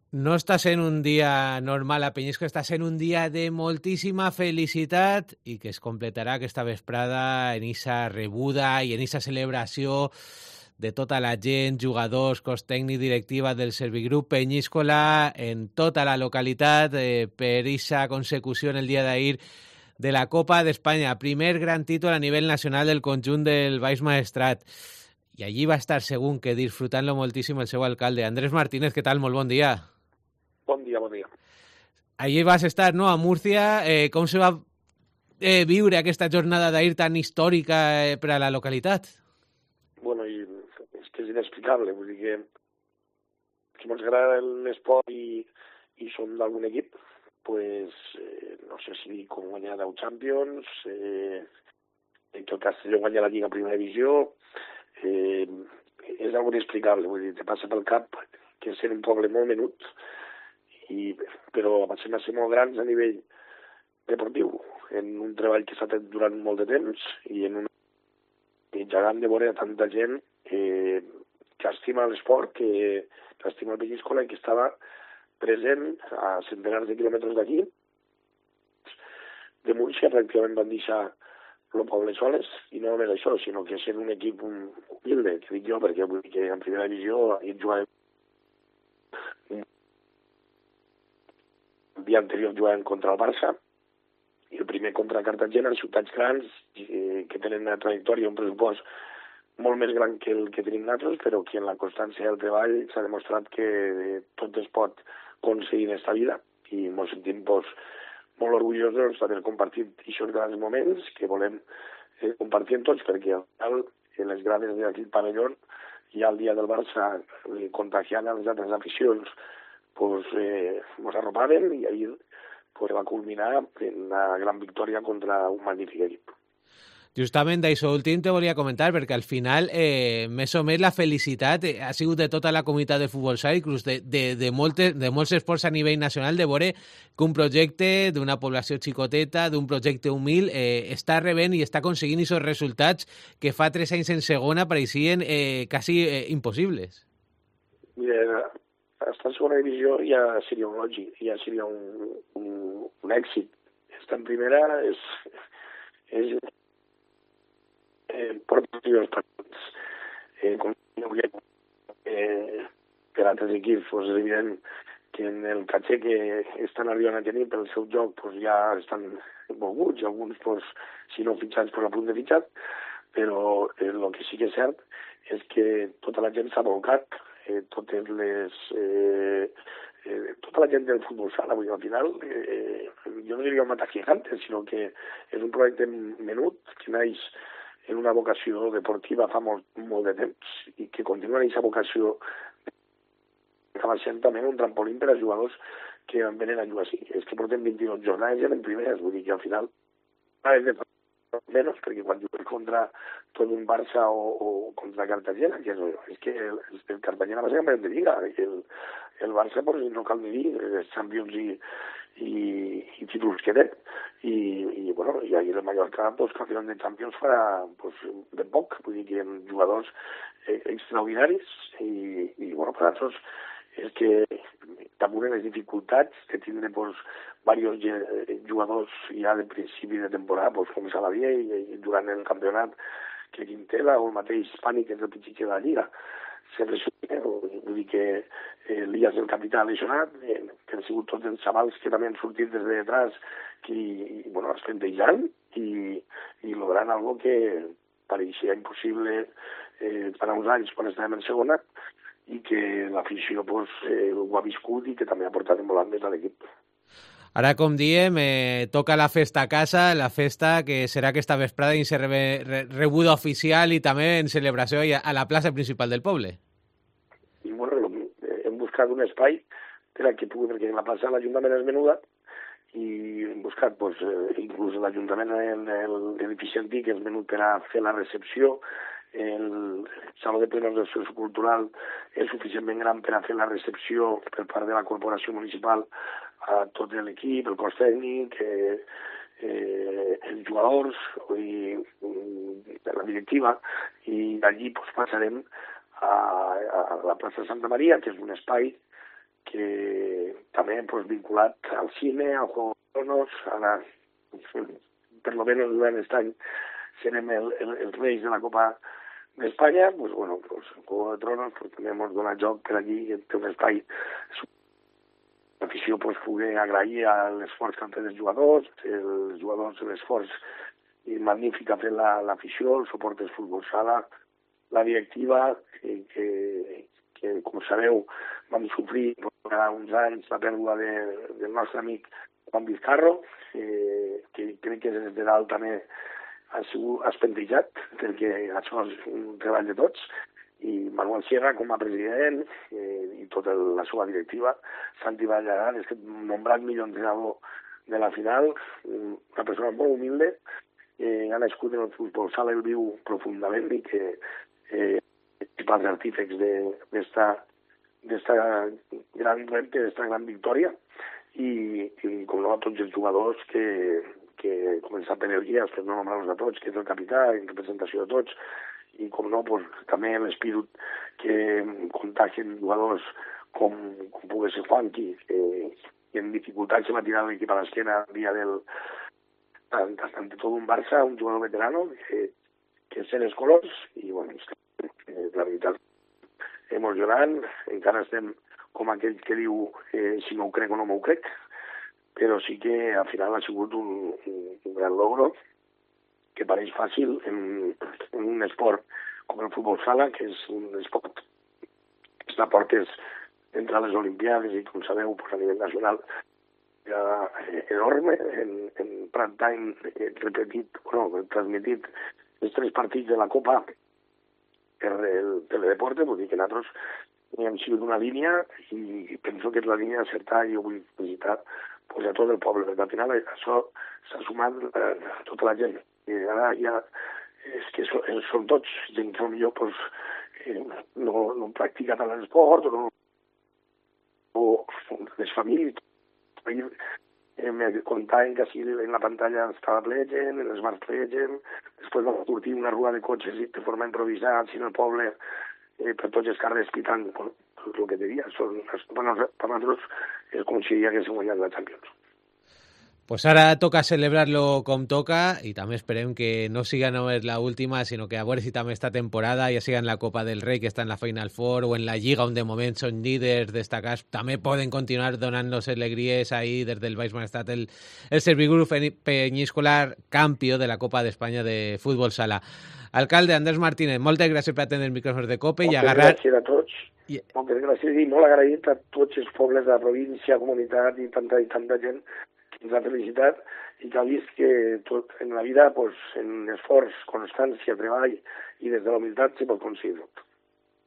No està sent un dia normal a Penyisco, està sent un dia de moltíssima felicitat i que es completarà aquesta vesprada en esa rebuda i en esa celebració de tota la gent, jugadors, cos tècnic, directiva del Servigrup Penyíscola en tota la localitat per esa consecució en el dia d'ahir de la Copa d'Espanya, primer gran títol a nivell nacional del conjunt del Baix Maestrat. I allí va estar segur que disfrutant-lo moltíssim el seu alcalde. Andrés Martínez, què tal? Molt bon dia. Bon dia, bon dia. Allí vas estar, no?, a Múrcia. Com se va viure aquesta jornada d'ahir tan històrica per a la localitat? Bueno, és que és inexplicable. Vull dir que ens agrada l'esport i som d'algun equip, pues, no sé si com guanyar 10 Champions, que el Castelló guanya la Lliga Primera Divisió, és algo inexplicable. Vull dir, te passa pel cap que és un poble molt menut, però passem a ser molt grans a nivell deportiu, en un treball que s'ha fet durant molt de temps i en un gegant de veure tanta gent que estima l'esport, que estima el Penyíscola i que estava present a centenars de quilòmetres d'aquí. De Múrcia pràcticament van deixar el poble soles, i no només això, sinó que sent un equip humilde, que dic jo, perquè vull dir que en primera divisió ahir jugàvem el dia anterior jugàvem contra el Barça i el primer contra Cartagena, ciutats grans que tenen una trajectòria, un pressupost molt més gran que el que tenim nosaltres, però que en la constància del treball s'ha demostrat que tot es pot aconseguir en aquesta vida i ens sentim molt orgullosos d'haver compartit aquests grans moments que volem compartir amb tots, perquè al final en les grades d'aquest pavelló ja el dia del Barça contagiant a les altres aficions ens arropaven i ahir va culminar en una gran victòria contra un magnífic equip. Justament d'això últim te volia comentar, perquè al final, més o més, la felicitat ha sigut de tota la comunitat de futbol sala, inclús de molts esports a nivell nacional, de veure que un projecte d'una població xicoteta, d'un projecte humil, està rebent i està aconseguint aquests resultats que fa 3 anys en segona pareixien quasi impossibles. Mira, estar en segona divisió ja seria un lògic, ja seria un èxit. Estar en primera és porta els partits. Com per altres equips, és evident que en el caché que estan arribant a tenir pel seu joc ja estan volguts, alguns, si no fitxats, a punt de fitxat, però el que sí que és cert és que tota la gent s'ha volcat, tota la gent del futbol sala, vull dir, al final, jo no diria un mata gigante, sinó que és un projecte menut que naix en una vocació deportiva fa molt de temps i que continua en aquesta vocació acaba sent també un trampolín per a jugadors que venen a jugar així. És que portem 22 jornades ja en primeres, vull dir que al final menys, perquè quan jugues contra tot un Barça o contra Cartagena, que és que el Cartagena va ser campió de Lliga, el Barça, no cal ni dir, els Champions i títols que té, i ahir el Mallorca, campió de Champions farà ben poc, vull dir que hi ha jugadors extraordinaris, i per nosaltres és que també les dificultats de tindre diversos jugadors ja de principi de temporada, com Saladier i durant el campionat que Quintela o el mateix Pani, que és el pitjor de la Lliga. Sempre vull dir que l'Ias del capità lesionat, que han sigut tots els xavals que també han sortit des de detrás, que estan deixant i logran algo que pareixia impossible fa uns anys quan estàvem en segona, i que l'afició ho ha viscut i que també ha portat molt més a l'equip. Ara, com diem, toca la festa a casa, la festa que serà aquesta vesprada i ser rebuda oficial i també en celebració a la plaça principal del poble. I hem buscat un espai perquè en la plaça de l'Ajuntament és menuda i hem buscat inclús l'Ajuntament en l'edifici antic és menut per a fer la recepció. El Saló de Plenos del Centre Cultural és suficientment gran per a fer la recepció per part de la corporació municipal a tot l'equip, el cos tècnic, els jugadors i la directiva, i d'allí passarem a la plaça de Santa Maria, que és un espai que també pues, vinculat al cine, al Juego de Tronos, ara, per lo menos durant aquest any serem els reis de la Copa d'Espanya, pues, bueno, pues, el Juego de Tronos pues, també ens dona joc per allí, té un espai. L'afició pues, pugui agrair l'esforç que han fet els jugadors l'esforç magnífic que ha fet l'afició, el suport del futbol sala, la directiva, que com sabeu vam sofrir uns anys la pèrdua del nostre amic Juan Vizcarro, que crec que des de dalt també ha sigut espentejat, perquè això és un treball de tots, i Manuel Sierra com a president i tota la seva directiva, Santi Valladaran, és que nombrat millor entrenador de la final, una persona molt humilde, ha nascut en el futbol sala, el viu profundament i que és els artífecs d'esta gran repte, d'esta gran victòria, i com no a tots els jugadors que començat per Elias, per no nombrar-los a tots, que és el capità, en representació de tots, i com no, pues, també l'espírit que contagien jugadors com pugui ser Juanqui, que en dificultats se va tirar l'equip a l'esquena el dia ante tot un Barça, un jugador veterano, que és en els colors, i bueno, la veritat, emocionant, encara estem com aquell que diu si m'ho crec o no m'ho crec, però sí que al final ha sigut un gran logro, que pareix fàcil en un esport com el futbol sala, que és un esport que està a portes d'entrar a les Olimpiades i, com sabeu, pues, a nivell nacional enorme, en prime time transmitit els 3 partits de la Copa per el Teledeporte, vull dir que nosaltres hem sigut una línia i penso que és la línia encertada i jo vull felicitar pues, a tot el poble, perquè al final això s'ha sumat a tota la gent. I ara ja és que són tots gent que potser pues, no practica tant l'esport o les famílies. Me contaven que si en la pantalla estava ple de gent, en els bars ple de gent, després va sortir una rua de cotxes de forma improvisada, si no el poble, per tots els carrers pitant, el que diria, per nosaltres és com si ja haguéssim guanyat la Champions. Pues ahora toca celebrarlo com toca y también esperem que no siga només la última, sinó que a veure si també esta temporada, ja siga en la Copa del Rei, que està en la Final Four, o en la Lliga, on de moment són líders destacats, també poden continuar donant-nos alegries ahí des del Baix Maestrat, el Servigroup Peñíscola, campió de la Copa d'Espanya de futbol sala. Alcalde Andrés Martínez, moltes gràcies per atendre el micròfon de COPE i agarrar... Moltes gràcies a tots, moltes gràcies i molt agraït a tots els pobles de la província, comunitat i tanta gent que ens ha felicitat i que ha vist que tot en la vida, pues, en esforç, constància, treball i des de la humilitat se pot aconseguir tot.